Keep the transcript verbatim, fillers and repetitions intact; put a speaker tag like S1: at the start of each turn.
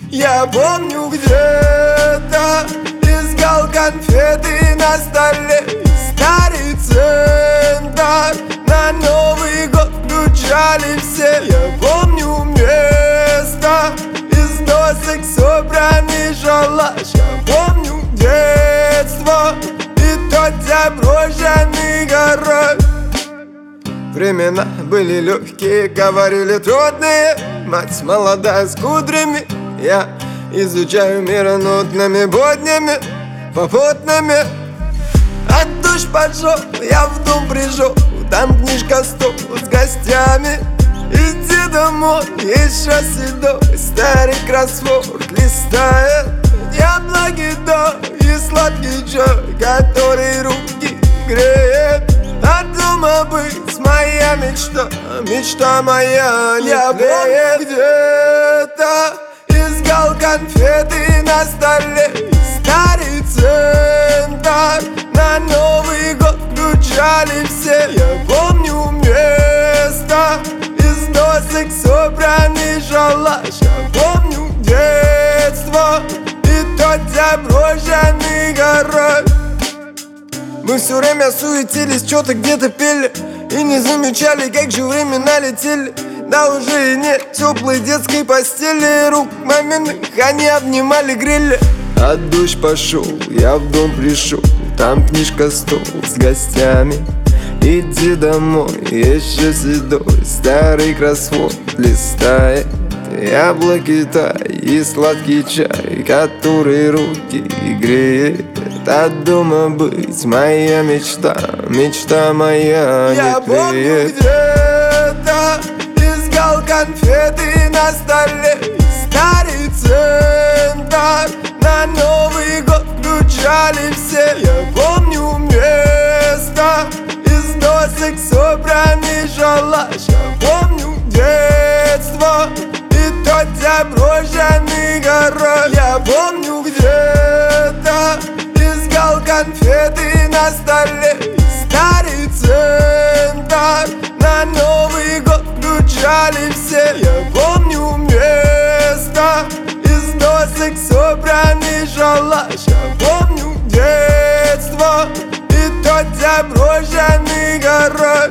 S1: Я помню, где-то искал конфеты на столе. Старый центр, на Новый год включали все. Я помню место, из досок собранный шалаш. Я помню детство и тот заброшенный гараж. Времена были легкие, говорили трудные. Мать молодая с кудрями. Я изучаю мир нудными буднями, попутными. От душ пошел, я в дом пришел. Там книжка, стол с гостями. Иди домой, еще седой старый кроссворд листает. Яблоки, да, и сладкий чай, который руки греет. От дома быть моя мечта, мечта моя не Я помню, где-то искал конфеты на столе. Старый центр, на Новый год включали все. Я помню место, из досок собранный шалаш. Я помню детство и тот заброшенный гараж. Мы все время суетились, что-то где-то пели и не замечали, как же времена летели. Да уже и нет теплой детской постели, рук маминых они обнимали, грели. От душ пошел, я в дом пришел. Там книжка, стол с гостями. Иди домой, еще седой старый кроссворд листает. Яблоки, тай и сладкий чай, который руки греет. От дома быть моя мечта, мечта моя не Я помню, где-то искал конфеты на столе. Старый центр, на Новый год включали все. Я помню место, из досок собранный шалаш. Я помню детство и тот заброшенный гараж. Я помню, где-то искал конфеты на столе. Старый центр, на Новый год включали все. Я помню место, из досок собранный шалаш. Я помню детство и тот заброшенный гараж.